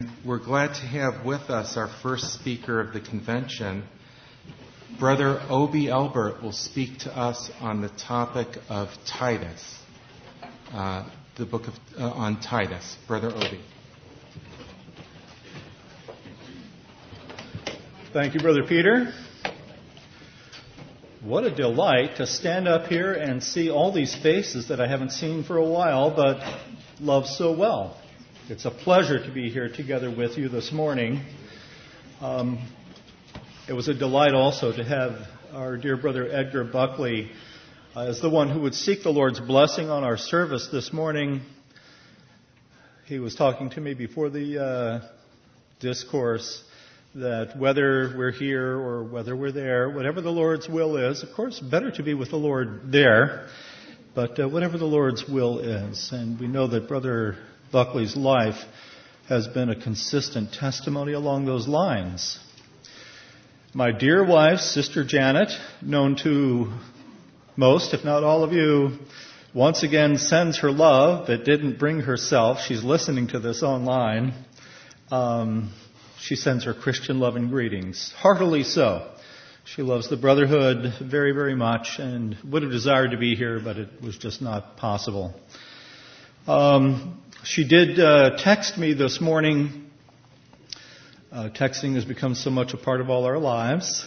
We're glad to have with us our first speaker of the convention. Brother Obi Elbert will speak to us on the topic of Titus, the book on Titus. Brother Obi. Thank you, Brother Peter. What a delight to stand up here and see all these faces that I haven't seen for a while, but love so well. It's a pleasure to be here together with you this morning. It was a delight also to have our dear brother Edgar Buckley as the one who would seek the Lord's blessing on our service this morning. He was talking to me before the discourse that whether we're here or whether we're there, whatever the Lord's will is, of course, better to be with the Lord there, but whatever the Lord's will is. And we know that Brother Buckley's life has been a consistent testimony along those lines. My dear wife, Sister Janet, known to most, if not all of you, once again sends her love, but didn't bring herself. She's listening to this online. She sends her Christian love and greetings, heartily so. She loves the brotherhood very, very much and would have desired to be here, but it was just not possible. She did text me this morning. Texting has become so much a part of all our lives.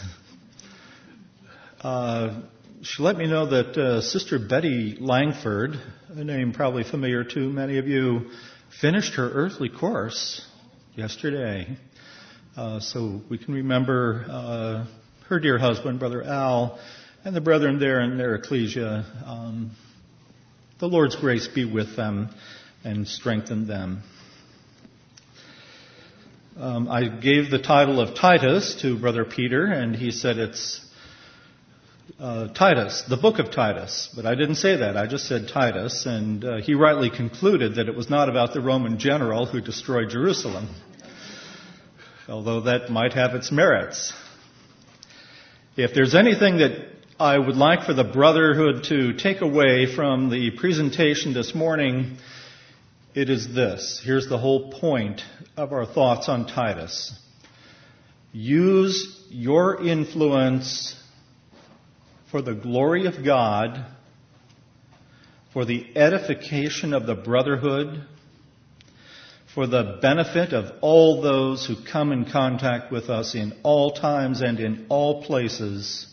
She let me know that Sister Betty Langford, a name probably familiar to many of you, finished her earthly course yesterday. So we can remember her dear husband, Brother Al, and the brethren there in their ecclesia. The Lord's grace be with them and strengthen them. I gave the title of Titus to Brother Peter, and he said it's Titus, the book of Titus. But I didn't say that. I just said Titus, and he rightly concluded that it was not about the Roman general who destroyed Jerusalem, although that might have its merits. If there's anything that I would like for the brotherhood to take away from the presentation this morning, it is this. Here's the whole point of our thoughts on Titus. Use your influence for the glory of God, for the edification of the brotherhood, for the benefit of all those who come in contact with us in all times and in all places,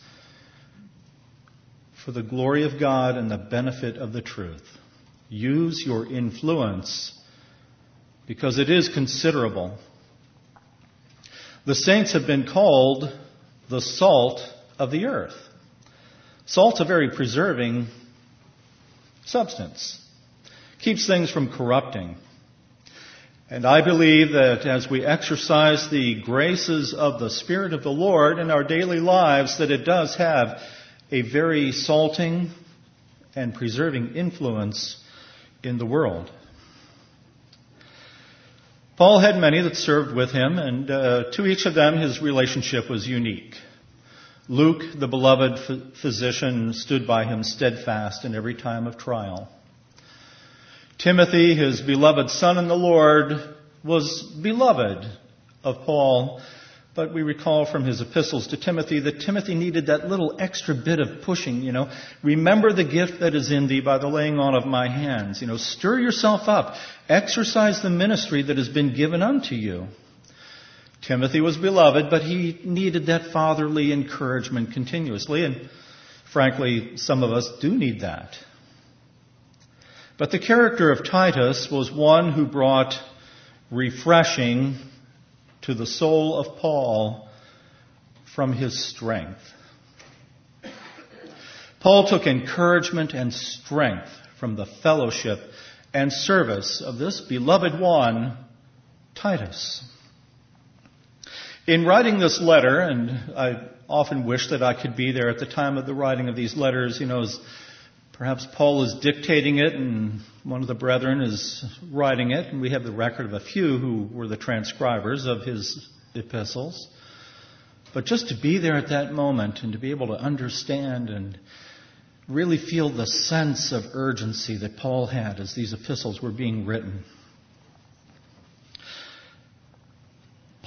for the glory of God and the benefit of the truth. Use your influence because it is considerable. The saints have been called the salt of the earth. Salt's a very preserving substance. Keeps things from corrupting. And I believe that as we exercise the graces of the Spirit of the Lord in our daily lives, that it does have a very salting and preserving influence in the world. Paul had many that served with him, and to each of them his relationship was unique. Luke, the beloved physician, stood by him steadfast in every time of trial. Timothy, his beloved son in the Lord, was beloved of Paul, but we recall from his epistles to Timothy that Timothy needed that little extra bit of pushing, Remember the gift that is in thee by the laying on of my hands. Stir yourself up. Exercise the ministry that has been given unto you. Timothy was beloved, but he needed that fatherly encouragement continuously, and frankly, some of us do need that. But the character of Titus was one who brought refreshing to the soul of Paul from his strength. Paul took encouragement and strength from the fellowship and service of this beloved one, Titus. In writing this letter, and I often wish that I could be there at the time of the writing of these letters, as perhaps Paul is dictating it and one of the brethren is writing it, and we have the record of a few who were the transcribers of his epistles. But just to be there at that moment and to be able to understand and really feel the sense of urgency that Paul had as these epistles were being written.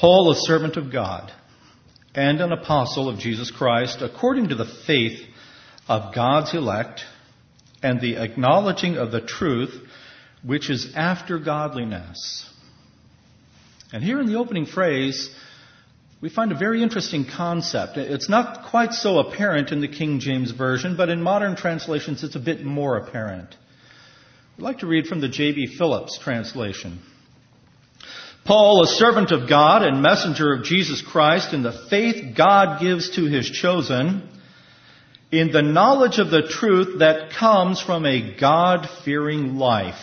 Paul, a servant of God and an apostle of Jesus Christ, according to the faith of God's elect and the acknowledging of the truth which is after godliness. And here in the opening phrase, we find a very interesting concept. It's not quite so apparent in the King James Version, but in modern translations it's a bit more apparent. I'd like to read from the J.B. Phillips translation. Paul, a servant of God and messenger of Jesus Christ in the faith God gives to His chosen, in the knowledge of the truth that comes from a God-fearing life.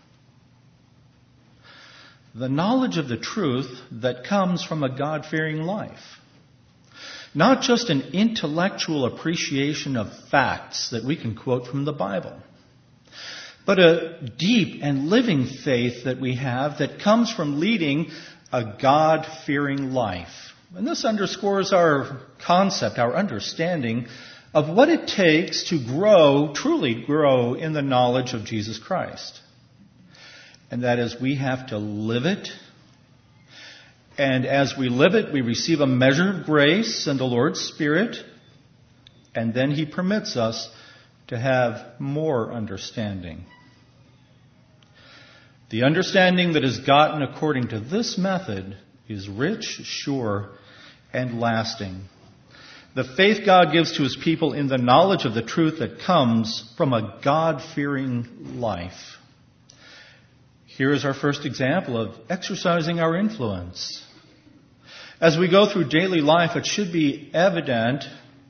The knowledge of the truth that comes from a God-fearing life. Not just an intellectual appreciation of facts that we can quote from the Bible, but a deep and living faith that we have that comes from leading a God-fearing life. And this underscores our concept, our understanding of what it takes to grow, truly grow in the knowledge of Jesus Christ. And that is, we have to live it. And as we live it, we receive a measure of grace and the Lord's Spirit. And then He permits us to have more understanding. The understanding that is gotten according to this method is rich, sure, and lasting. The faith God gives to His people in the knowledge of the truth that comes from a God-fearing life. Here is our first example of exercising our influence. As we go through daily life, it should be evident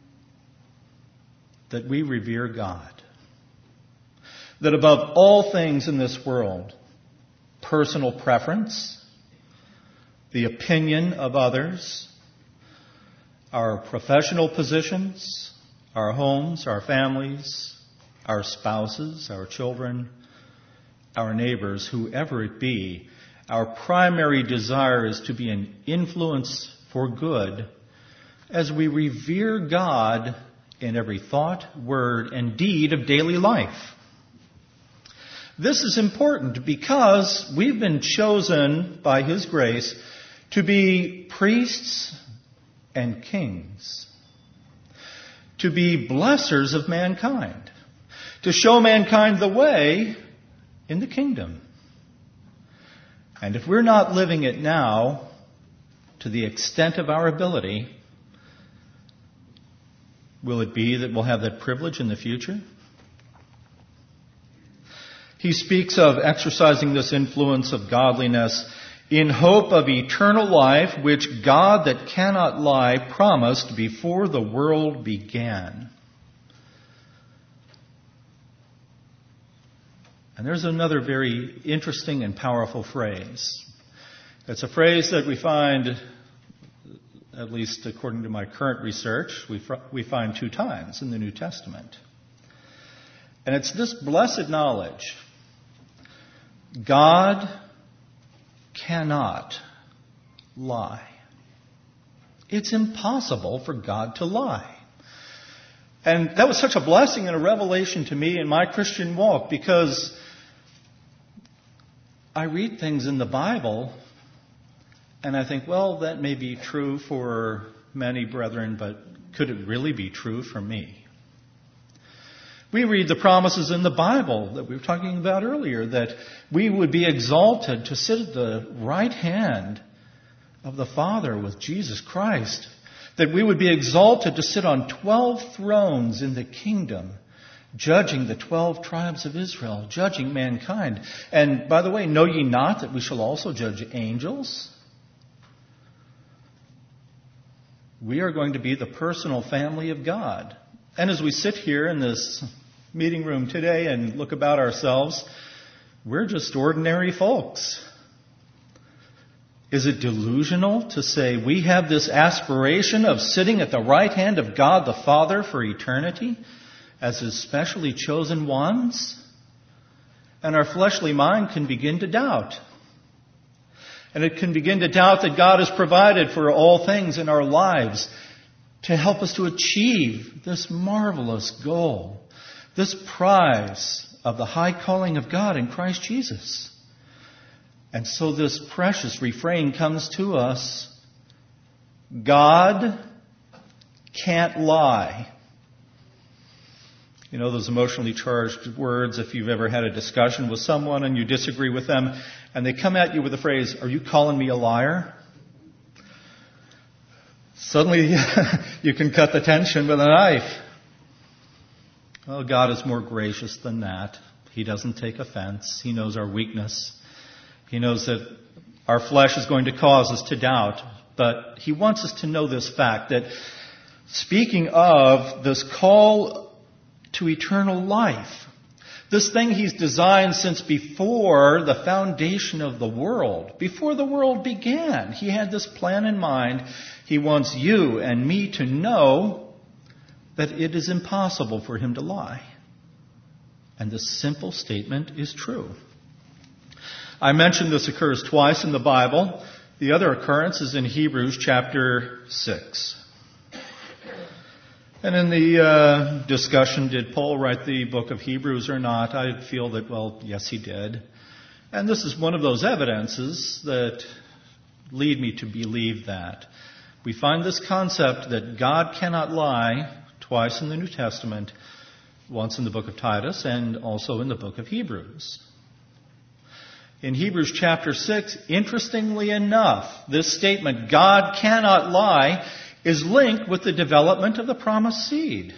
that we revere God. That above all things in this world, personal preference, the opinion of others, our professional positions, our homes, our families, our spouses, our children, our neighbors, whoever it be, our primary desire is to be an influence for good as we revere God in every thought, word, and deed of daily life. This is important because we've been chosen by His grace to be priests and kings, to be blessers of mankind, to show mankind the way in the kingdom. And if we're not living it now to the extent of our ability, will it be that we'll have that privilege in the future? He speaks of exercising this influence of godliness in hope of eternal life, which God that cannot lie promised before the world began. And there's another very interesting and powerful phrase. It's a phrase that we find, at least according to my current research, we find 2 times in the New Testament. And it's this blessed knowledge. God cannot lie. It's impossible for God to lie. And that was such a blessing and a revelation to me in my Christian walk, because I read things in the Bible and I think, well, that may be true for many brethren, but could it really be true for me? We read the promises in the Bible that we were talking about earlier, that we would be exalted to sit at the right hand of the Father with Jesus Christ, that we would be exalted to sit on 12 thrones in the kingdom, judging the 12 tribes of Israel, judging mankind. And by the way, know ye not that we shall also judge angels? We are going to be the personal family of God. And as we sit here in this meeting room today and look about ourselves, we're just ordinary folks. Is it delusional to say we have this aspiration of sitting at the right hand of God the Father for eternity as His specially chosen ones? And our fleshly mind can begin to doubt. And it can begin to doubt that God has provided for all things in our lives to help us to achieve this marvelous goal, this prize of the high calling of God in Christ Jesus. And so this precious refrain comes to us God can't lie. You know those emotionally charged words, if you've ever had a discussion with someone and you disagree with them, and they come at you with the phrase, "Are you calling me a liar?" Suddenly you can cut the tension with a knife. Well, God is more gracious than that. He doesn't take offense. He knows our weakness. He knows that our flesh is going to cause us to doubt. But He wants us to know this fact, that speaking of this call to eternal life, this thing He's designed since before the foundation of the world, before the world began, He had this plan in mind. He wants you and me to know that it is impossible for Him to lie. And this simple statement is true. I mentioned this occurs twice in the Bible. The other occurrence is in Hebrews chapter 6. And in the discussion, did Paul write the book of Hebrews or not? I feel that, well, yes, he did. And this is one of those evidences that lead me to believe that. We find this concept that God cannot lie twice in the New Testament, once in the book of Titus and also in the book of Hebrews. In Hebrews chapter 6, interestingly enough, this statement, God cannot lie, is linked with the development of the promised seed.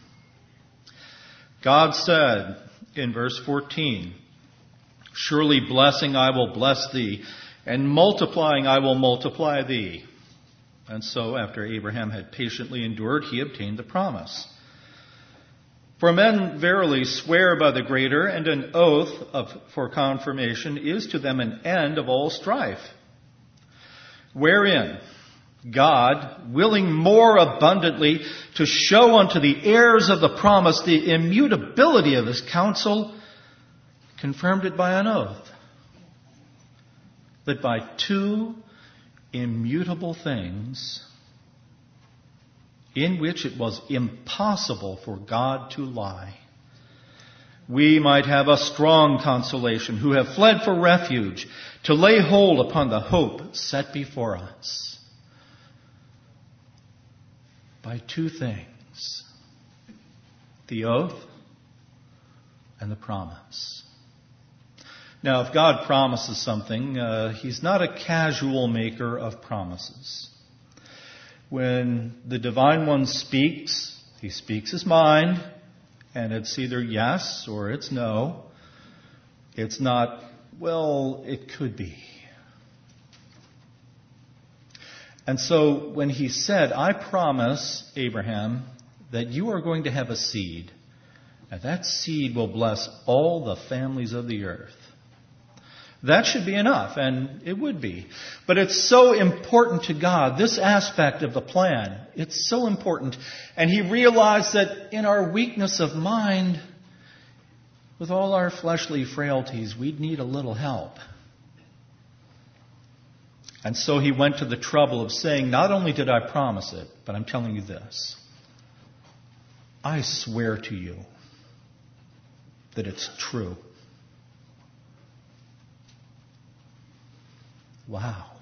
God said in verse 14, "Surely blessing I will bless thee, and multiplying I will multiply thee." And so, after Abraham had patiently endured, he obtained the promise. For men verily swear by the greater, and an oath for confirmation is to them an end of all strife. Wherein God, willing more abundantly to show unto the heirs of the promise the immutability of His counsel, confirmed it by an oath, that by two immutable things, in which it was impossible for God to lie, we might have a strong consolation, who have fled for refuge, to lay hold upon the hope set before us. By two things, the oath and the promise. Now, if God promises something, He's not a casual maker of promises. When the Divine One speaks, He speaks His mind, and it's either yes or it's no. It's not, well, it could be. And so when He said, "I promise, Abraham, that you are going to have a seed, and that seed will bless all the families of the earth," that should be enough, and it would be. But it's so important to God, this aspect of the plan. It's so important. And He realized that in our weakness of mind, with all our fleshly frailties, we'd need a little help. And so He went to the trouble of saying, not only did I promise it, but I'm telling you this. I swear to you that it's true. Wow.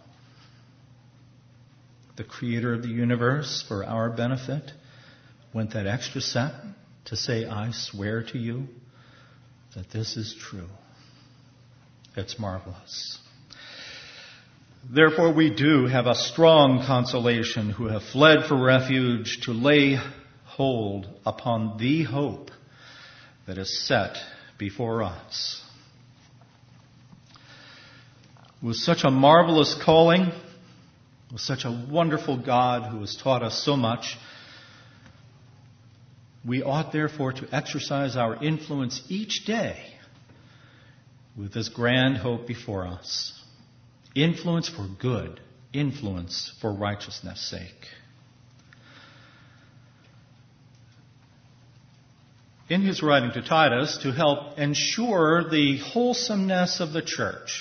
The Creator of the universe, for our benefit, went that extra step to say, I swear to you that this is true. It's marvelous. Therefore we do have a strong consolation, who have fled for refuge, to lay hold upon the hope that is set before us. With such a marvelous calling, with such a wonderful God who has taught us so much, we ought therefore to exercise our influence each day with this grand hope before us. Influence for good, influence for righteousness' sake. In his writing to Titus, to help ensure the wholesomeness of the church,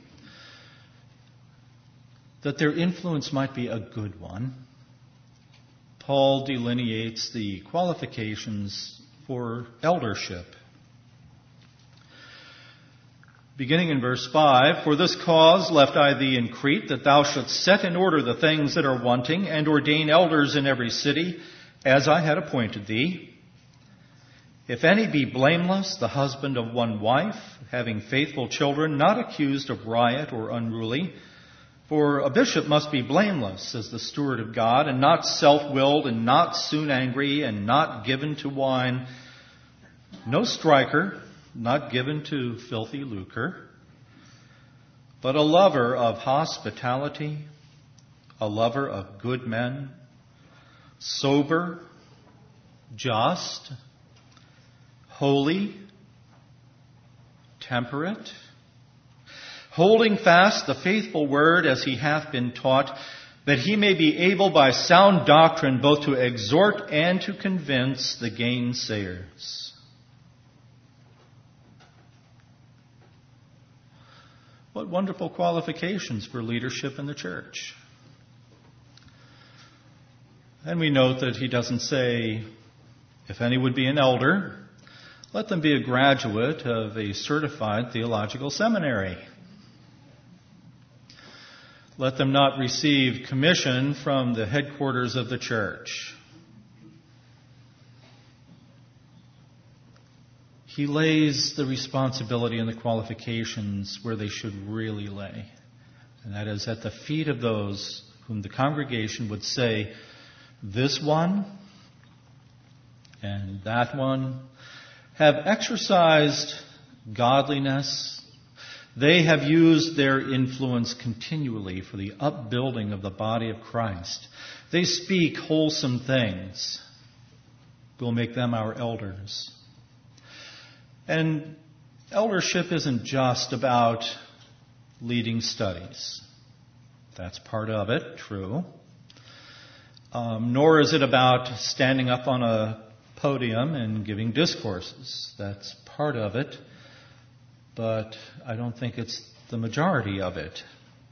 that their influence might be a good one, Paul delineates the qualifications for eldership. Beginning in verse 5, "For this cause left I thee in Crete, that thou shouldst set in order the things that are wanting, and ordain elders in every city, as I had appointed thee. If any be blameless, the husband of one wife, having faithful children, not accused of riot or unruly. For a bishop must be blameless as the steward of God, and not self-willed, and not soon angry, and not given to wine, no striker, not given to filthy lucre, but a lover of hospitality, a lover of good men, sober, just, holy, temperate, holding fast the faithful word as he hath been taught, that he may be able by sound doctrine both to exhort and to convince the gainsayers." What wonderful qualifications for leadership in the church. And we note that he doesn't say, if any would be an elder, let them be a graduate of a certified theological seminary. Let them not receive commission from the headquarters of the church. He lays the responsibility and the qualifications where they should really lay. And that is at the feet of those whom the congregation would say, this one and that one have exercised godliness. They have used their influence continually for the upbuilding of the body of Christ. They speak wholesome things. We'll make them our elders. And eldership isn't just about leading studies. That's part of it, true. Nor is it about standing up on a podium and giving discourses. That's part of it, but I don't think it's the majority of it.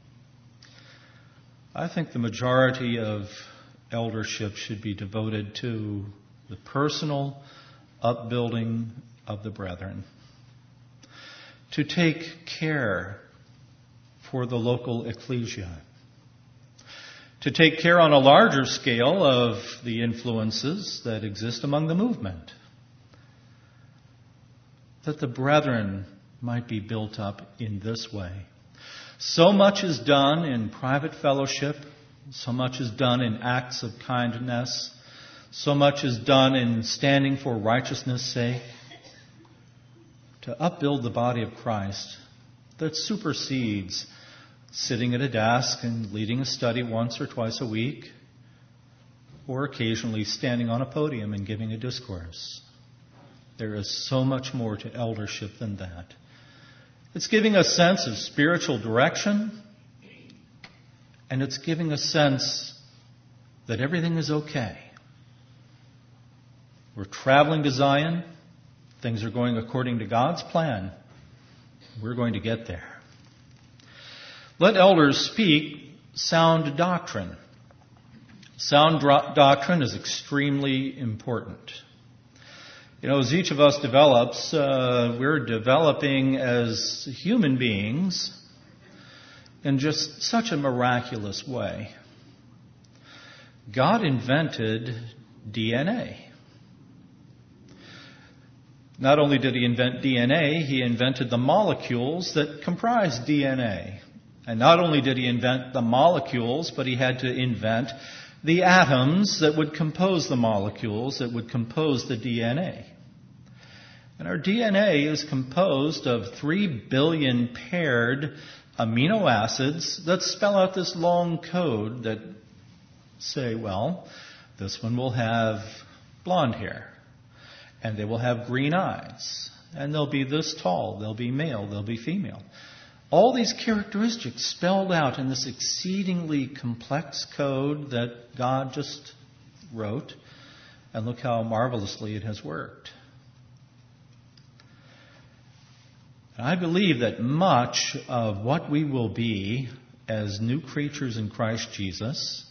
I think the majority of eldership should be devoted to the personal upbuilding of the brethren, to take care for the local ecclesia, to take care on a larger scale of the influences that exist among the movement, that the brethren might be built up in this way. So much is done in private fellowship, so much is done in acts of kindness, so much is done in standing for righteousness' sake, to upbuild the body of Christ that supersedes sitting at a desk and leading a study once or twice a week, or occasionally standing on a podium and giving a discourse. There is so much more to eldership than that. It's giving a sense of spiritual direction, and it's giving a sense that everything is okay. We're traveling to Zion. Things are going according to God's plan. We're going to get there. Let elders speak sound doctrine. Sound doctrine is extremely important. As each of us develops, we're developing as human beings in just such a miraculous way. God invented DNA. Not only did he invent DNA, he invented the molecules that comprise DNA. And not only did he invent the molecules, but he had to invent the atoms that would compose the molecules that would compose the DNA. And our DNA is composed of 3 billion paired amino acids that spell out this long code that say, well, this one will have blonde hair. And they will have green eyes. And they'll be this tall. They'll be male. They'll be female. All these characteristics spelled out in this exceedingly complex code that God just wrote. And look how marvelously it has worked. And I believe that much of what we will be as new creatures in Christ Jesus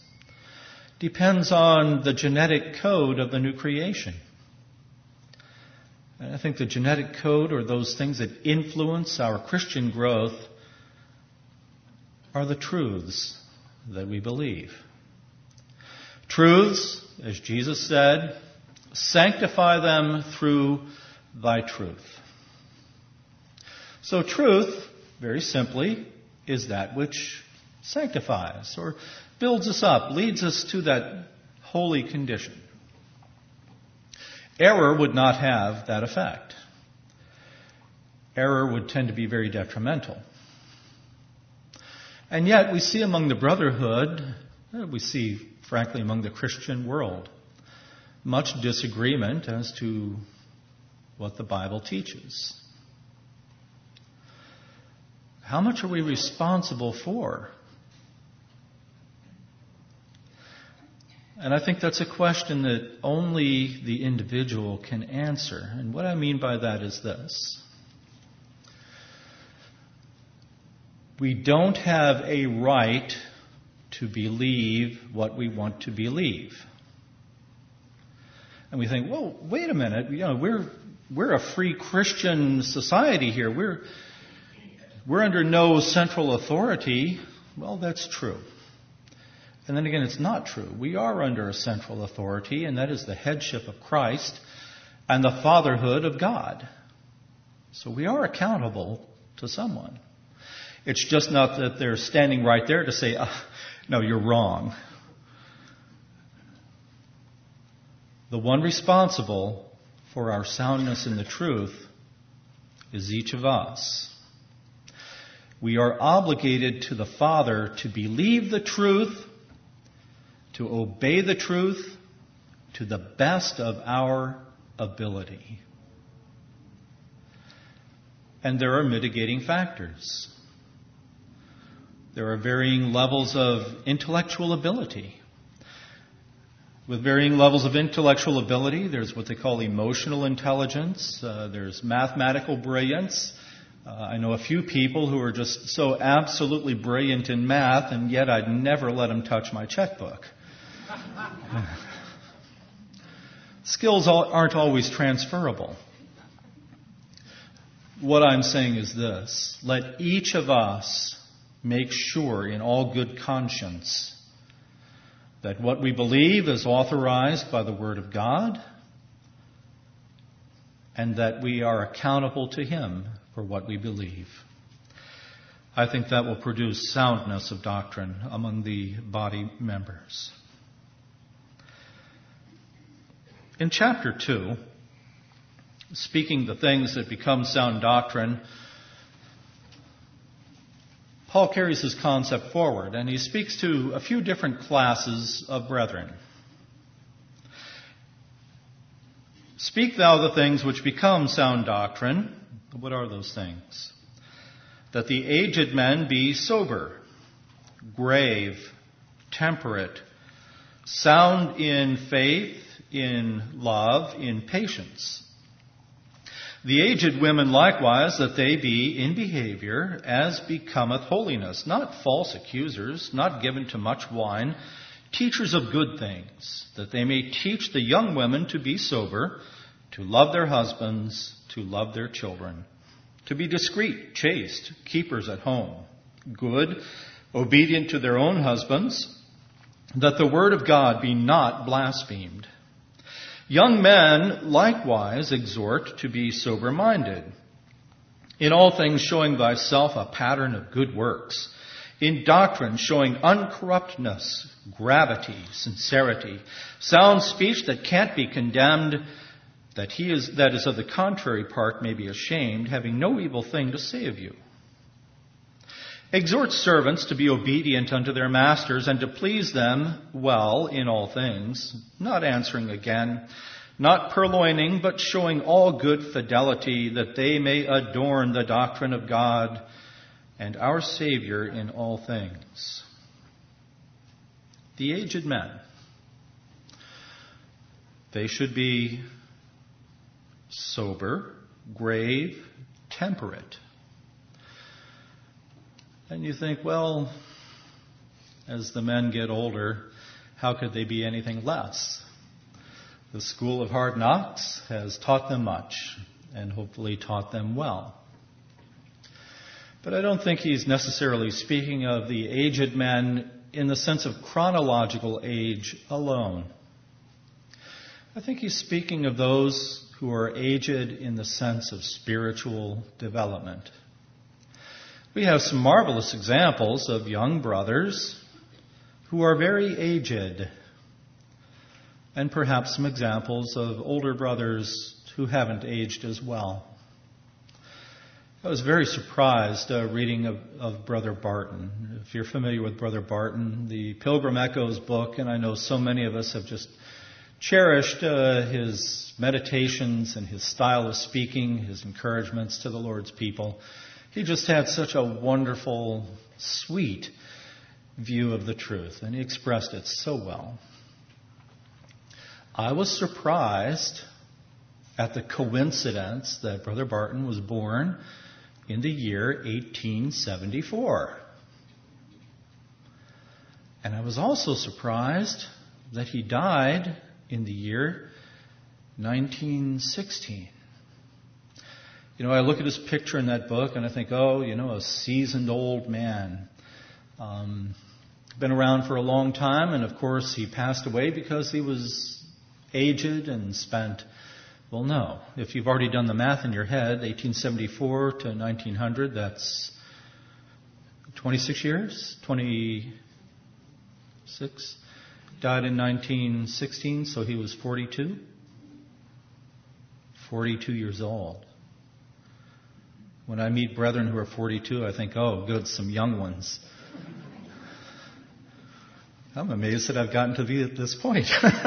depends on the genetic code of the new creation. And I think the genetic code, or those things that influence our Christian growth, are the truths that we believe. Truths, as Jesus said, sanctify them through thy truth. So truth, very simply, is that which sanctifies or builds us up, leads us to that holy condition. Error would not have that effect. Error would tend to be very detrimental. And yet we see among the brotherhood, we see, frankly, among the Christian world, much disagreement as to what the Bible teaches. How much are we responsible for? And I think that's a question that only the individual can answer. And what I mean by that is this. We don't have a right to believe what we want to believe. And we think, well, wait a minute, we're a free Christian society here. We're under no central authority. Well, that's true. And then again, it's not true. We are under a central authority, and that is the headship of Christ and the fatherhood of God. So we are accountable to someone. It's just not that they're standing right there to say, no, you're wrong. The one responsible for our soundness in the truth is each of us. We are obligated to the Father to believe the truth, to obey the truth to the best of our ability. And there are mitigating factors. There are varying levels of intellectual ability. With varying levels of intellectual ability, there's what they call emotional intelligence. There's mathematical brilliance. I know a few people who are just so absolutely brilliant in math, and yet I'd never let them touch my checkbook. Skills aren't always transferable. What I'm saying is this: let each of us make sure in all good conscience that what we believe is authorized by the Word of God, and that we are accountable to Him for what we believe. I think that will produce soundness of doctrine among the body members. In chapter 2, speaking the things that become sound doctrine, Paul carries his concept forward, and he speaks to a few different classes of brethren. Speak thou the things which become sound doctrine. What are those things? That the aged men be sober, grave, temperate, sound in faith, in love, in patience. The aged women likewise, that they be in behavior as becometh holiness, not false accusers, not given to much wine, teachers of good things, that they may teach the young women to be sober, to love their husbands, to love their children, to be discreet, chaste, keepers at home, good, obedient to their own husbands, that the word of God be not blasphemed. Young men likewise exhort to be sober-minded, in all things showing thyself a pattern of good works, in doctrine showing uncorruptness, gravity, sincerity, sound speech that can't be condemned, that is of the contrary part may be ashamed, having no evil thing to say of you. Exhort servants to be obedient unto their masters, and to please them well in all things, not answering again, not purloining, but showing all good fidelity, that they may adorn the doctrine of God and our Savior in all things. The aged men, they should be sober, grave, temperate. And you think, well, as the men get older, how could they be anything less? The school of hard knocks has taught them much, and hopefully taught them well. But I don't think he's necessarily speaking of the aged men in the sense of chronological age alone. I think he's speaking of those who are aged in the sense of spiritual development. We have some marvelous examples of young brothers who are very aged, and perhaps some examples of older brothers who haven't aged as well. I was very surprised reading of Brother Barton. If you're familiar with Brother Barton, the Pilgrim Echoes book, and I know so many of us have just cherished his meditations and his style of speaking, his encouragements to the Lord's people. He just had such a wonderful, sweet view of the truth, and he expressed it so well. I was surprised at the coincidence that Brother Barton was born in the year 1874. And I was also surprised that he died in the year 1916. You know, I look at his picture in that book and I think, oh, you know, a seasoned old man. Been around for a long time, and of course he passed away because he was aged and spent, well, no. If you've already done the math in your head, 1874 to 1900, that's 26 years? 26? Died in 1916, so he was 42. 42 years old. When I meet brethren who are 42, I think, oh, good, some young ones. I'm amazed that I've gotten to be at this point.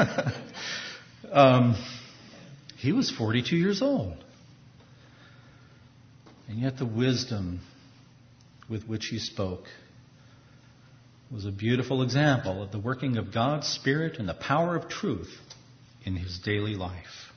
He was 42 years old. And yet the wisdom with which he spoke was a beautiful example of the working of God's Spirit and the power of truth in his daily life.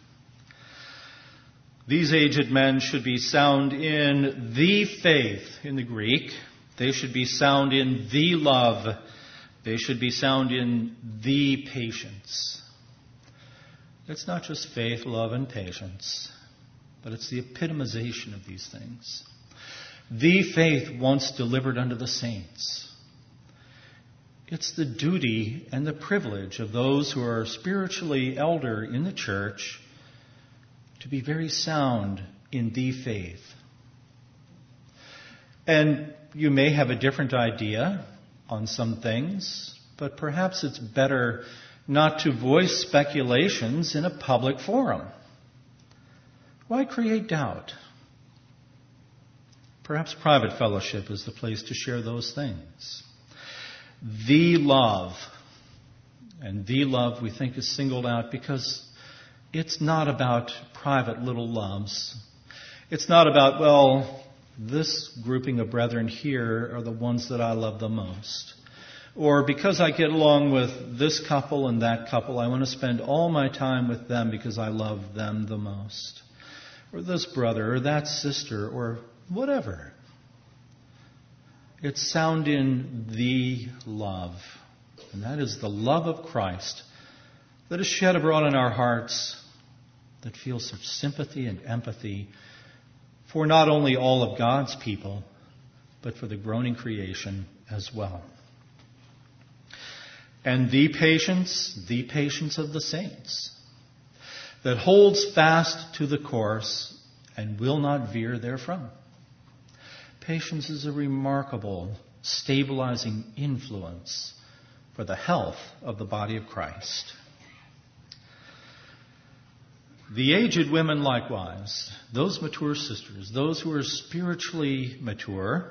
These aged men should be sound in the faith in the Greek. They should be sound in the love. They should be sound in the patience. It's not just faith, love, and patience, but it's the epitomization of these things. The faith once delivered unto the saints. It's the duty and the privilege of those who are spiritually elder in the church to be very sound in the faith. And you may have a different idea on some things, but perhaps it's better not to voice speculations in a public forum. Why create doubt? Perhaps private fellowship is the place to share those things. The love, and the love we think is singled out because it's not about private little loves. It's not about, well, this grouping of brethren here are the ones that I love the most. Or because I get along with this couple and that couple, I want to spend all my time with them because I love them the most. Or this brother or that sister or whatever. It's sound in the love. And that is the love of Christ that is shed abroad in our hearts, that feels such sympathy and empathy for not only all of God's people, but for the groaning creation as well. And the patience of the saints, that holds fast to the course and will not veer therefrom. Patience is a remarkable, stabilizing influence for the health of the body of Christ. The aged women likewise, those mature sisters, those who are spiritually mature,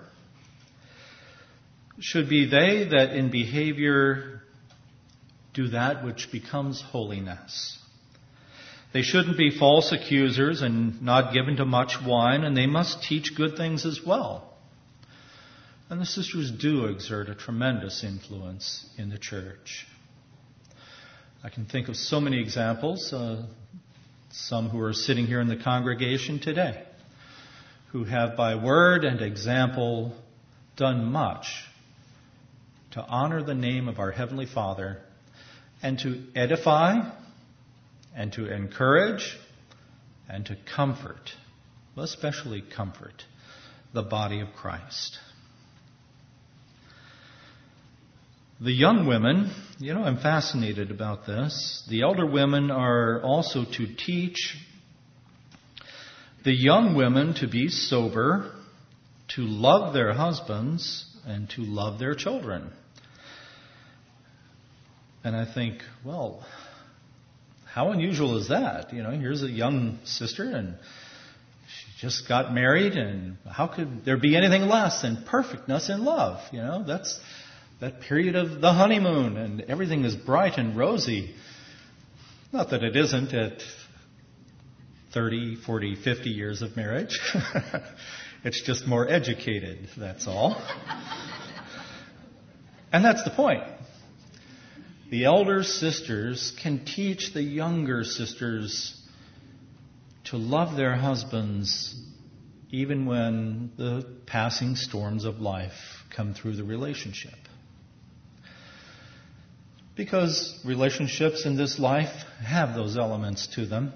should be they that in behavior do that which becomes holiness. They shouldn't be false accusers and not given to much wine, and they must teach good things as well. And the sisters do exert a tremendous influence in the church. I can think of so many examples, some who are sitting here in the congregation today, who have by word and example done much to honor the name of our Heavenly Father and to edify and to encourage and to comfort, especially comfort, the body of Christ. The young women, I'm fascinated about this. The elder women are also to teach the young women to be sober, to love their husbands, and to love their children. And I think, well, how unusual is that? Here's a young sister and she just got married, and how could there be anything less than perfectness in love? That's that period of the honeymoon and everything is bright and rosy. Not that it isn't at 30, 40, 50 years of marriage. It's just more educated, that's all. And that's the point. The elder sisters can teach the younger sisters to love their husbands even when the passing storms of life come through the relationship. Because relationships in this life have those elements to them.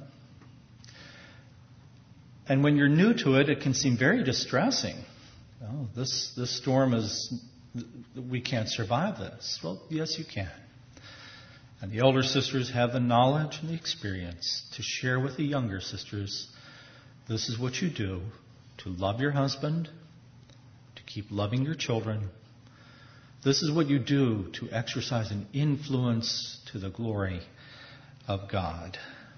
And when you're new to it, it can seem very distressing. Oh, this storm we can't survive this. Well, yes, you can. And the elder sisters have the knowledge and the experience to share with the younger sisters, this is what you do to love your husband, to keep loving your children. This is what you do to exercise an influence to the glory of God.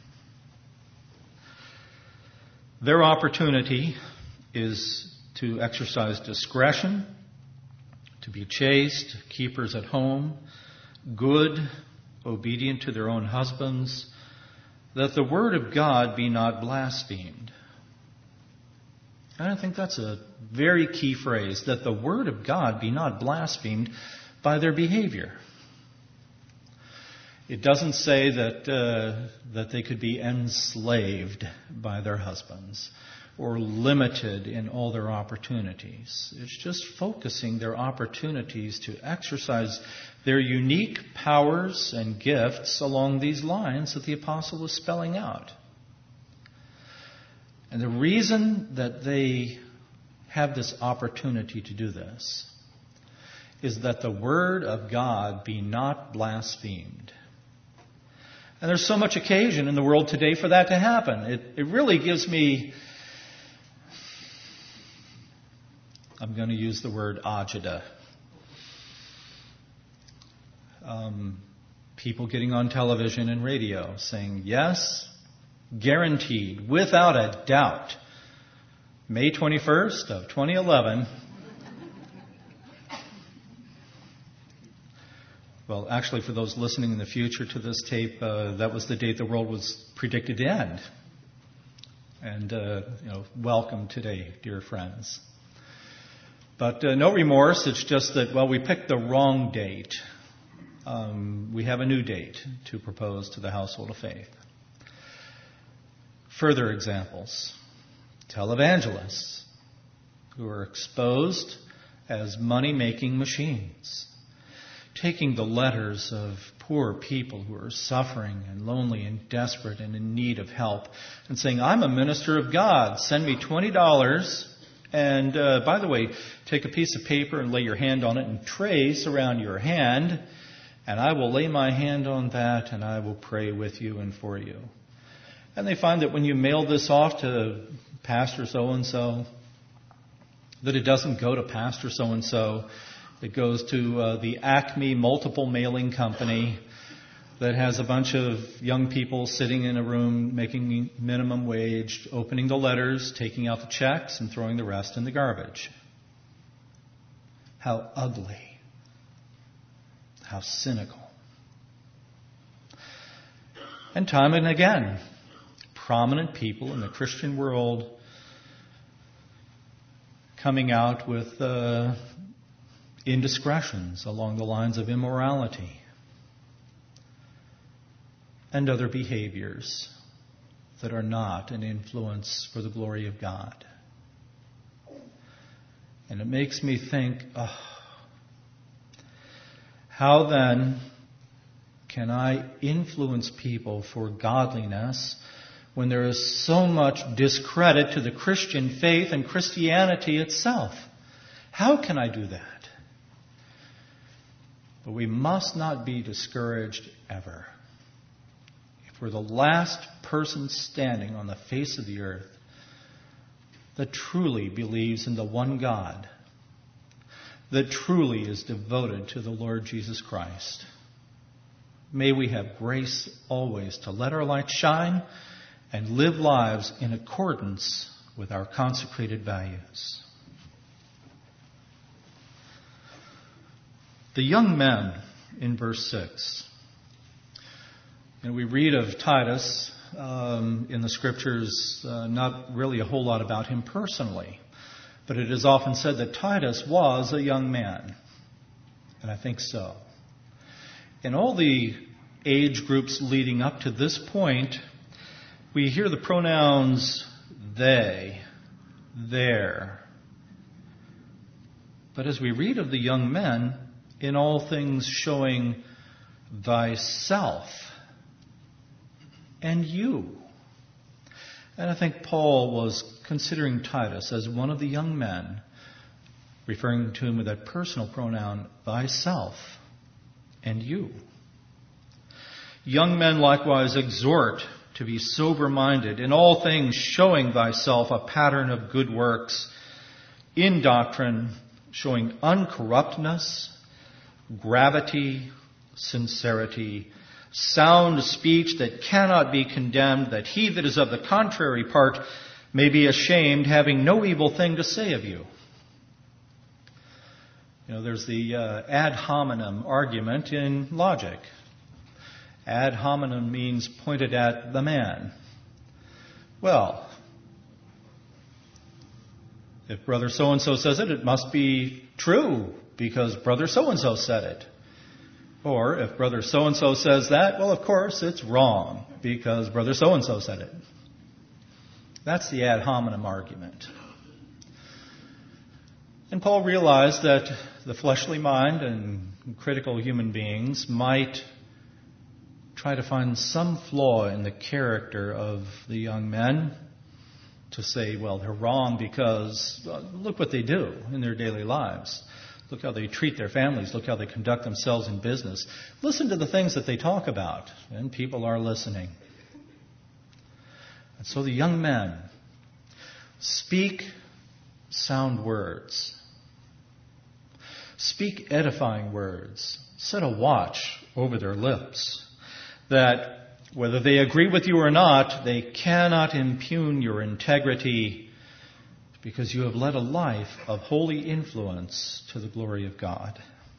Their opportunity is to exercise discretion, to be chaste, keepers at home, good, obedient to their own husbands, that the word of God be not blasphemed. And I think that's a very key phrase, that the word of God be not blasphemed by their behavior. It doesn't say that they could be enslaved by their husbands or limited in all their opportunities. It's just focusing their opportunities to exercise their unique powers and gifts along these lines that the apostle was spelling out. And the reason that they have this opportunity to do this is that the word of God be not blasphemed. And there's so much occasion in the world today for that to happen. It really gives me, I'm going to use the word agita. People getting on television and radio saying, yes, guaranteed, without a doubt, May 21st of 2011. Well, actually, for those listening in the future to this tape, that was the date the world was predicted to end. And, welcome today, dear friends. But no remorse. It's just that, we picked the wrong date. We have a new date to propose to the household of faith. Further examples. Televangelists who are exposed as money-making machines, taking the letters of poor people who are suffering and lonely and desperate and in need of help and saying, I'm a minister of God, send me $20 and by the way, take a piece of paper and lay your hand on it and trace around your hand, and I will lay my hand on that and I will pray with you and for you. And they find that when you mail this off to Pastor so-and-so, that it doesn't go to Pastor so-and-so. It goes to the Acme Multiple Mailing Company that has a bunch of young people sitting in a room making minimum wage, opening the letters, taking out the checks, and throwing the rest in the garbage. How ugly. How cynical. And time and again, prominent people in the Christian world coming out with indiscretions along the lines of immorality and other behaviors that are not an influence for the glory of God. And it makes me think, how then can I influence people for godliness when there is so much discredit to the Christian faith and Christianity itself? How can I do that? But we must not be discouraged ever. If we're the last person standing on the face of the earth that truly believes in the one God, that truly is devoted to the Lord Jesus Christ, may we have grace always to let our light shine and live lives in accordance with our consecrated values. The young men in verse 6. And we read of Titus in the Scriptures, not really a whole lot about him personally, but it is often said that Titus was a young man. And I think so. In all the age groups leading up to this point, we hear the pronouns they, their. But as we read of the young men, in all things showing thyself and you. And I think Paul was considering Titus as one of the young men, referring to him with that personal pronoun, thyself and you. Young men likewise exhort to be sober-minded, in all things showing thyself a pattern of good works, in doctrine showing uncorruptness, gravity, sincerity, sound speech that cannot be condemned, that he that is of the contrary part may be ashamed, having no evil thing to say of you. You know, there's the ad hominem argument in logic. Ad hominem means pointed at the man. Well, if brother so-and-so says it, it must be true because brother so-and-so said it. Or if brother so-and-so says that, well, of course, it's wrong because brother so-and-so said it. That's the ad hominem argument. And Paul realized that the fleshly mind and critical human beings might try to find some flaw in the character of the young men to say, well, they're wrong because look what they do in their daily lives. Look how they treat their families. Look how they conduct themselves in business. Listen to the things that they talk about. And people are listening. And so the young men speak sound words. Speak edifying words. Set a watch over their lips, that whether they agree with you or not, they cannot impugn your integrity because you have led a life of holy influence to the glory of God.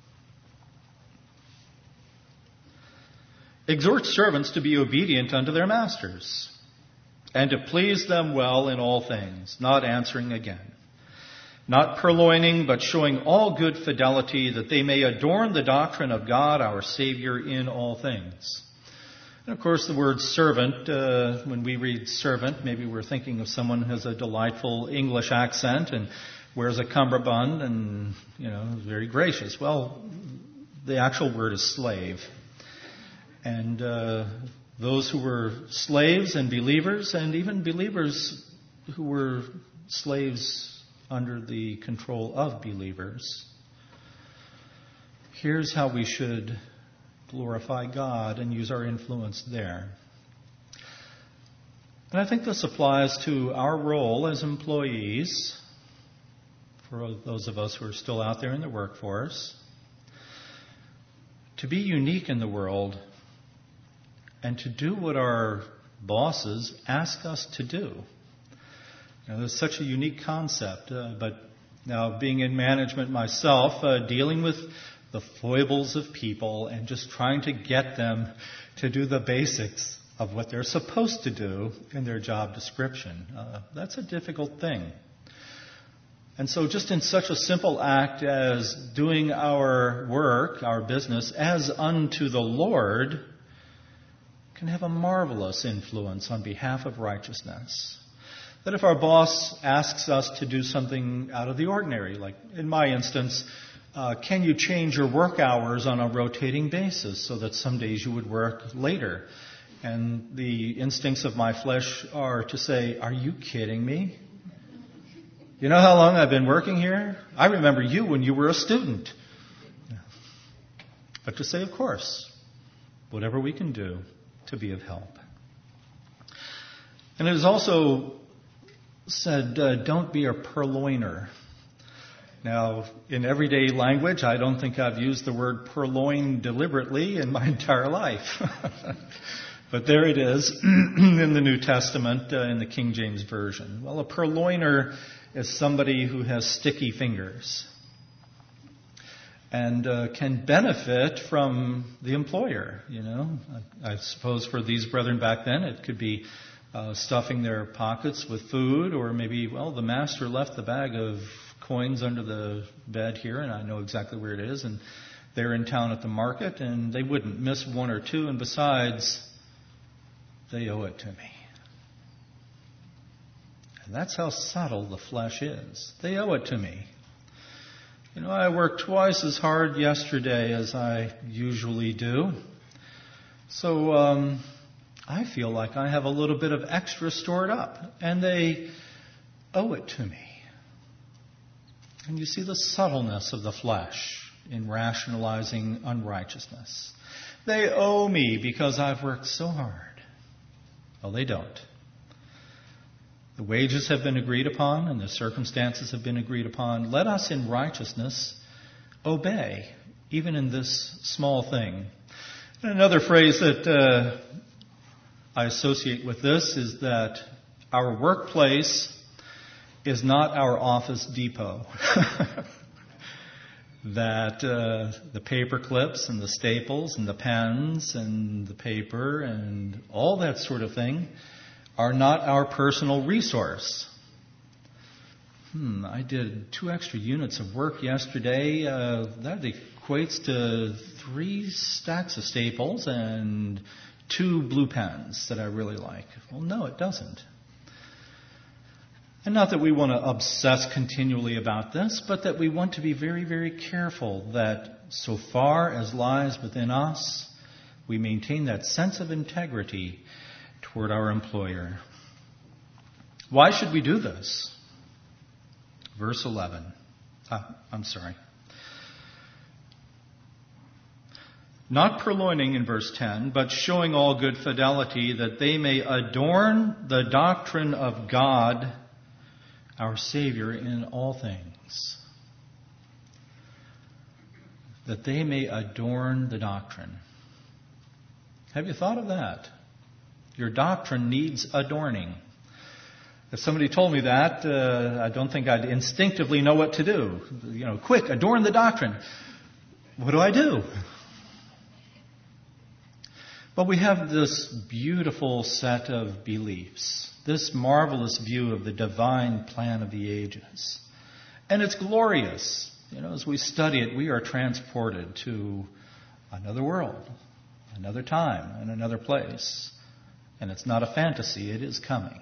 Exhort servants to be obedient unto their masters, and to please them well in all things, not answering again, not purloining, but showing all good fidelity, that they may adorn the doctrine of God our Savior in all things. And of course, the word servant, when we read servant, maybe we're thinking of someone who has a delightful English accent and wears a cummerbund and, is very gracious. Well, the actual word is slave. And those who were slaves and believers, and even believers who were slaves under the control of believers, here's how we should glorify God and use our influence there. And I think this applies to our role as employees, for those of us who are still out there in the workforce, to be unique in the world and to do what our bosses ask us to do. There's such a unique concept, but now being in management myself, dealing with the foibles of people and just trying to get them to do the basics of what they're supposed to do in their job description. That's a difficult thing. And so just in such a simple act as doing our work, our business, as unto the Lord, can have a marvelous influence on behalf of righteousness. That if our boss asks us to do something out of the ordinary, like in my instance, Can you change your work hours on a rotating basis so that some days you would work later? And the instincts of my flesh are to say, are you kidding me? You know how long I've been working here? I remember you when you were a student. But to say, of course, whatever we can do to be of help. And it is also said, don't be a purloiner. Now, in everyday language, I don't think I've used the word purloin deliberately in my entire life. But there it is in the New Testament, in the King James Version. Well, a purloiner is somebody who has sticky fingers and can benefit from the employer, you know. I suppose for these brethren back then, it could be stuffing their pockets with food, or maybe, well, the master left the bag of coins under the bed here, and I know exactly where it is, and they're in town at the market, and they wouldn't miss one or two, and besides, they owe it to me. And that's how subtle the flesh is. They owe it to me. You know, I worked twice as hard yesterday as I usually do, so I feel like I have a little bit of extra stored up, and they owe it to me. And you see the subtleness of the flesh in rationalizing unrighteousness. They owe me because I've worked so hard. Well, they don't. The wages have been agreed upon and the circumstances have been agreed upon. Let us in righteousness obey, even in this small thing. And another phrase that I associate with this is that our workplace is not our office depot. That the paper clips and the staples and the pens and the paper and all that sort of thing are not our personal resource. I did 2 extra units of work yesterday. That equates to 3 stacks of staples and 2 blue pens that I really like. Well, no, it doesn't. And not that we want to obsess continually about this, but that we want to be very, very careful that so far as lies within us, we maintain that sense of integrity toward our employer. Why should we do this? Verse 11. Not purloining in verse 10, but showing all good fidelity, that they may adorn the doctrine of God, our Savior, in all things. That they may adorn the doctrine. Have you thought of that? Your doctrine needs adorning. If somebody told me that, I don't think I'd instinctively know what to do. You know, quick, adorn the doctrine. What do I do? Well, we have this beautiful set of beliefs, this marvelous view of the divine plan of the ages. And it's glorious. You know, as we study it, we are transported to another world, another time, and another place. And it's not a fantasy, it is coming.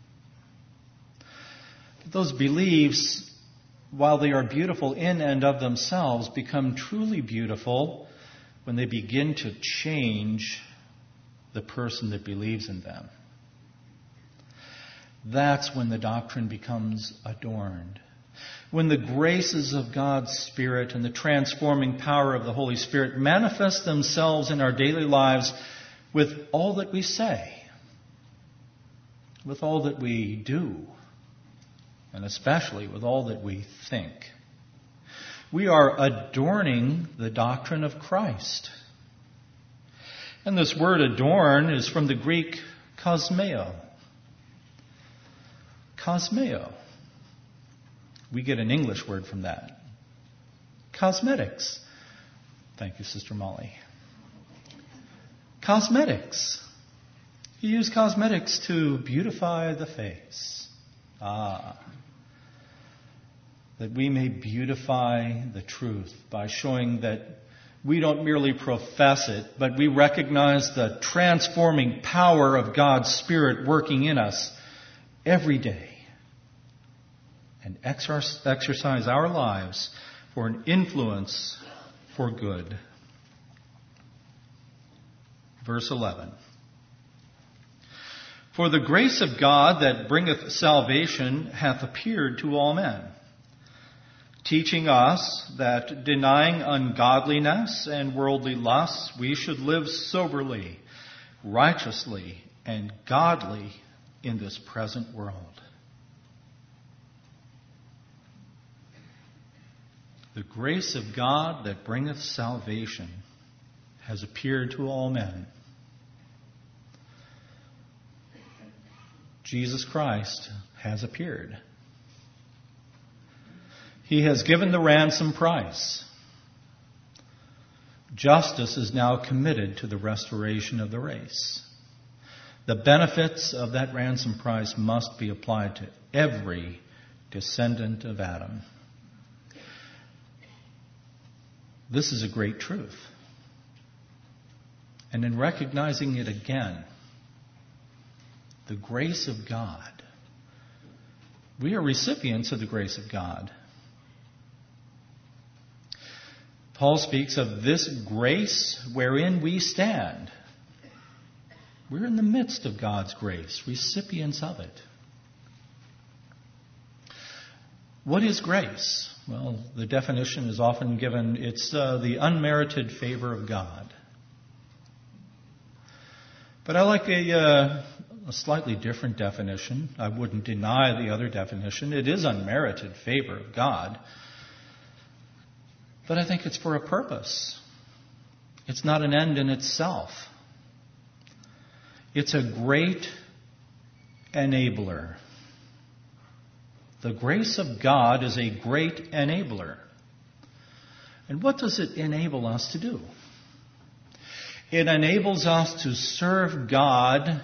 But those beliefs, while they are beautiful in and of themselves, become truly beautiful when they begin to change the person that believes in them. That's when the doctrine becomes adorned. When the graces of God's Spirit and the transforming power of the Holy Spirit manifest themselves in our daily lives with all that we say, with all that we do, and especially with all that we think. We are adorning the doctrine of Christ. And this word adorn is from the Greek kosmeo. Kosmeo. We get an English word from that. Cosmetics. Thank you, Sister Molly. Cosmetics. You use cosmetics to beautify the face. That we may beautify the truth by showing that we don't merely profess it, but we recognize the transforming power of God's Spirit working in us every day, and exercise our lives for an influence for good. Verse 11. For the grace of God that bringeth salvation hath appeared to all men, teaching us that denying ungodliness and worldly lusts, we should live soberly, righteously, and godly in this present world. The grace of God that bringeth salvation has appeared to all men. Jesus Christ has appeared. He has given the ransom price. Justice is now committed to the restoration of the race. The benefits of that ransom price must be applied to every descendant of Adam. This is a great truth. And in recognizing it again, the grace of God, we are recipients of the grace of God. Paul speaks of this grace wherein we stand. We're in the midst of God's grace, recipients of it. What is grace? Well, the definition is often given, it's the unmerited favor of God. But I like a slightly different definition. I wouldn't deny the other definition. It is unmerited favor of God. But I think it's for a purpose. It's not an end in itself. It's a great enabler. The grace of God is a great enabler. And what does it enable us to do? It enables us to serve God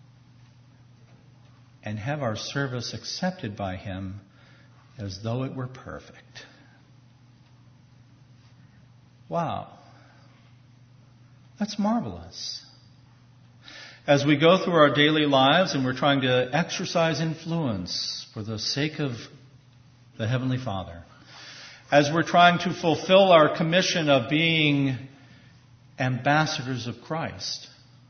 and have our service accepted by Him as though it were perfect. Wow. That's marvelous. As we go through our daily lives and we're trying to exercise influence for the sake of the Heavenly Father, as we're trying to fulfill our commission of being ambassadors of Christ,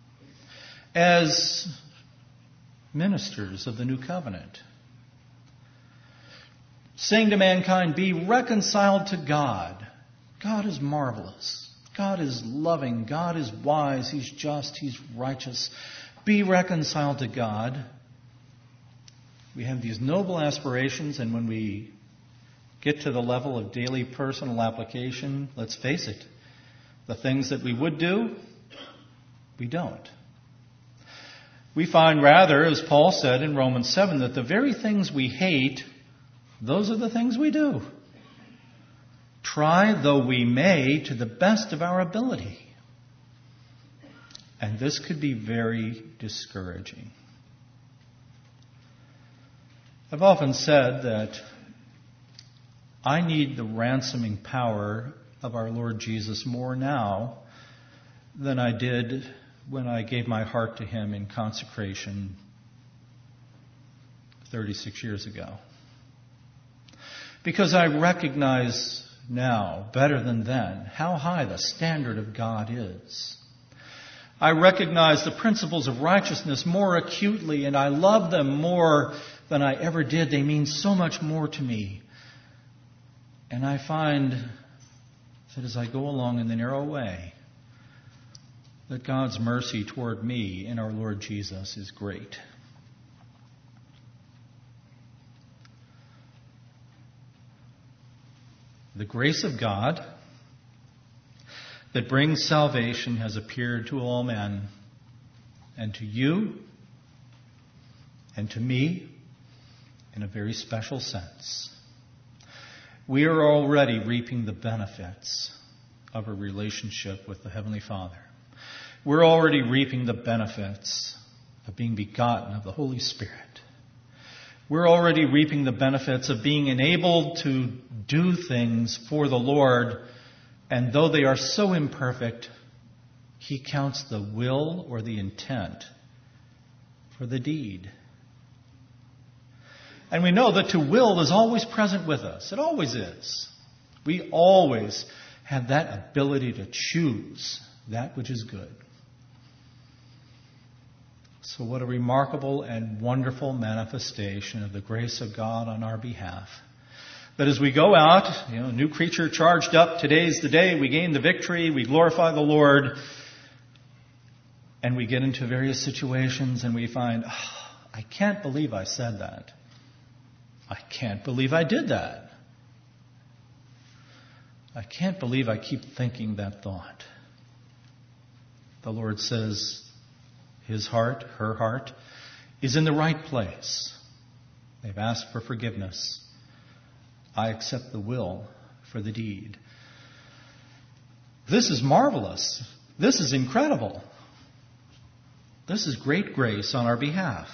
as ministers of the new covenant, saying to mankind, be reconciled to God. God is marvelous. God is loving. God is wise. He's just. He's righteous. Be reconciled to God. We have these noble aspirations, and when we get to the level of daily personal application, let's face it, the things that we would do, we don't. We find rather, as Paul said in Romans 7, that the very things we hate, those are the things we do. Try though we may to the best of our ability. And this could be very discouraging. I've often said that I need the ransoming power of our Lord Jesus more now than I did when I gave my heart to Him in consecration 36 years ago. Because I recognize now, better than then, how high the standard of God is. I recognize the principles of righteousness more acutely, and I love them more than I ever did. They mean so much more to me. And I find that as I go along in the narrow way, that God's mercy toward me in our Lord Jesus is great. The grace of God that brings salvation has appeared to all men, and to you and to me in a very special sense. We are already reaping the benefits of a relationship with the Heavenly Father. We're already reaping the benefits of being begotten of the Holy Spirit. We're already reaping the benefits of being enabled to do things for the Lord, and though they are so imperfect, He counts the will or the intent for the deed. And we know that to will is always present with us. It always is. We always have that ability to choose that which is good. So what a remarkable and wonderful manifestation of the grace of God on our behalf. That as we go out, new creature charged up, today's the day, we gain the victory, we glorify the Lord, and we get into various situations and we find, I can't believe I said that. I can't believe I did that. I can't believe I keep thinking that thought. The Lord says his heart, her heart, is in the right place. They've asked for forgiveness. I accept the will for the deed. This is marvelous. This is incredible. This is great grace on our behalf.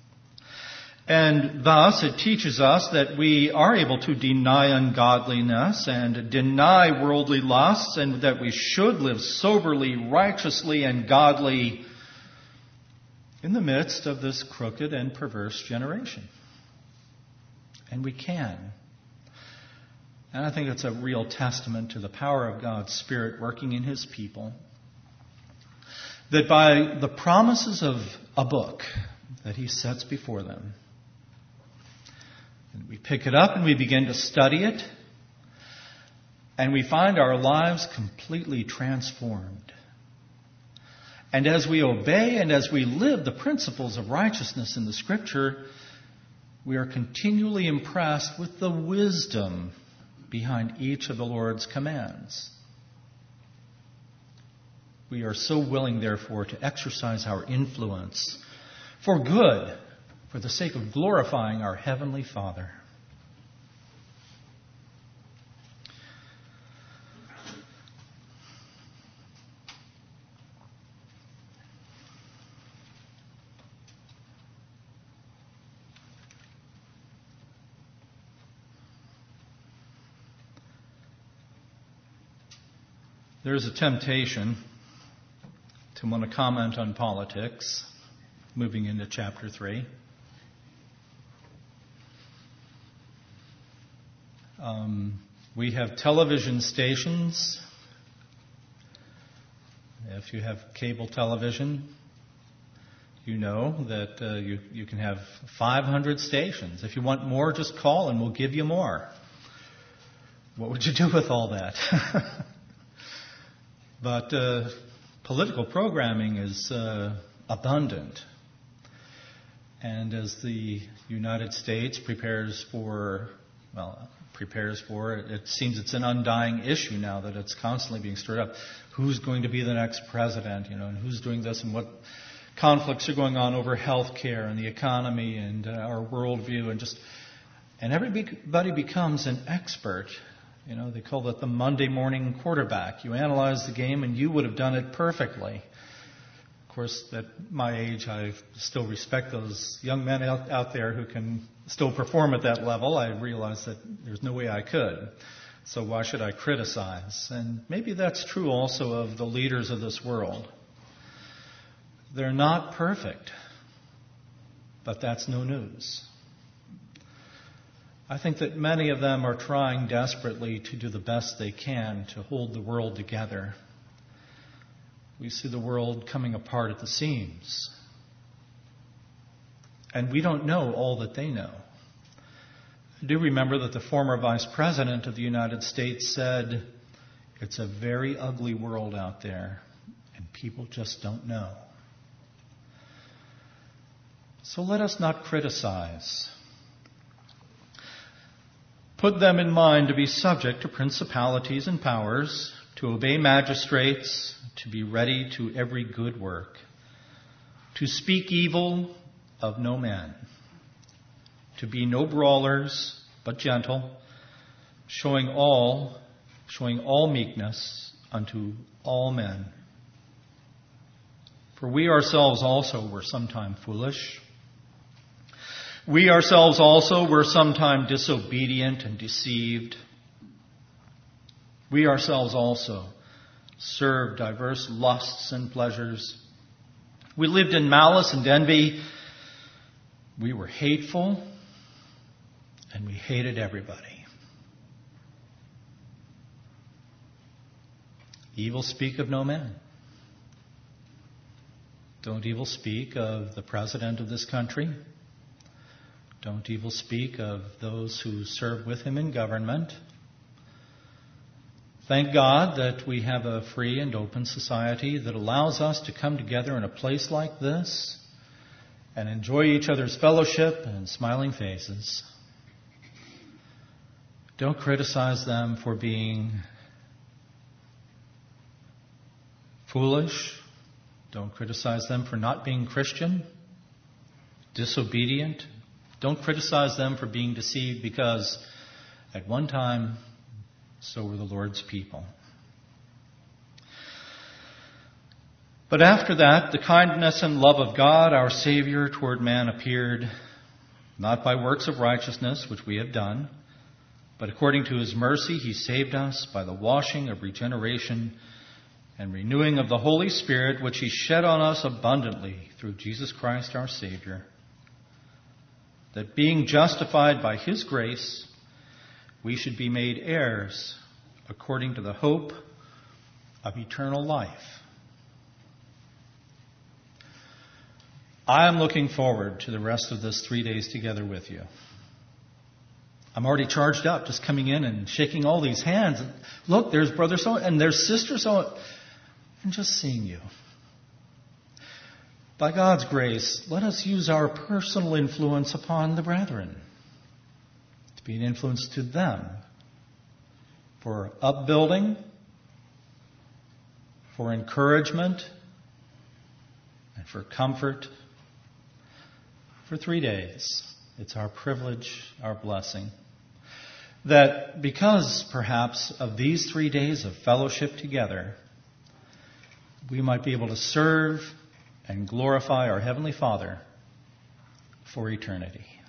And thus it teaches us that we are able to deny ungodliness and deny worldly lusts, and that we should live soberly, righteously, and godly in the midst of this crooked and perverse generation. And we can. And I think it's a real testament to the power of God's Spirit working in His people, that by the promises of a book that He sets before them, and we pick it up and we begin to study it, and we find our lives completely transformed. And as we obey and as we live the principles of righteousness in the Scripture, we are continually impressed with the wisdom behind each of the Lord's commands. We are so willing, therefore, to exercise our influence for good, for the sake of glorifying our Heavenly Father. There's a temptation to want to comment on politics, moving into chapter 3. We have television stations. If you have cable television, you know that you can have 500 stations. If you want more, just call and we'll give you more. What would you do with all that? But political programming is abundant. And as the United States prepares for, it seems it's an undying issue now that it's constantly being stirred up. Who's going to be the next president, and who's doing this, and what conflicts are going on over health care and the economy and our worldview, and everybody becomes an expert. They call it the Monday morning quarterback. You analyze the game and you would have done it perfectly. Of course, at my age, I still respect those young men out there who can still perform at that level. I realize that there's no way I could. So why should I criticize? And maybe that's true also of the leaders of this world. They're not perfect, but that's no news. I think that many of them are trying desperately to do the best they can to hold the world together. We see the world coming apart at the seams. And we don't know all that they know. I do remember that the former Vice President of the United States said, "It's a very ugly world out there, and people just don't know." So let us not criticize. Put them in mind to be subject to principalities and powers, to obey magistrates, to be ready to every good work, to speak evil of no man, to be no brawlers, but gentle, showing all meekness unto all men. For we ourselves also were sometime foolish. We ourselves also were sometime disobedient and deceived. We ourselves also served diverse lusts and pleasures. We lived in malice and envy. We were hateful, and we hated everybody. evil speak of no man. Don't evil speak of the president of this country. Don't evil speak of those who serve with him in government. Thank God that we have a free and open society that allows us to come together in a place like this and enjoy each other's fellowship and smiling faces. Don't criticize them for being foolish. Don't criticize them for not being Christian, disobedient. Don't criticize them for being deceived, because at one time, so were the Lord's people. But after that, the kindness and love of God, our Savior, toward man appeared, not by works of righteousness, which we have done, but according to his mercy, he saved us by the washing of regeneration and renewing of the Holy Spirit, which he shed on us abundantly through Jesus Christ our Savior, that being justified by his grace, we should be made heirs according to the hope of eternal life. I am looking forward to the rest of this 3 days together with you. I'm already charged up, just coming in and shaking all these hands. And look, there's brother so and there's sister so, and just seeing you. By God's grace, let us use our personal influence upon the brethren to be an influence to them for upbuilding, for encouragement, and for comfort. For 3 days, it's our privilege, our blessing, that because perhaps of these 3 days of fellowship together, we might be able to serve and glorify our Heavenly Father for eternity.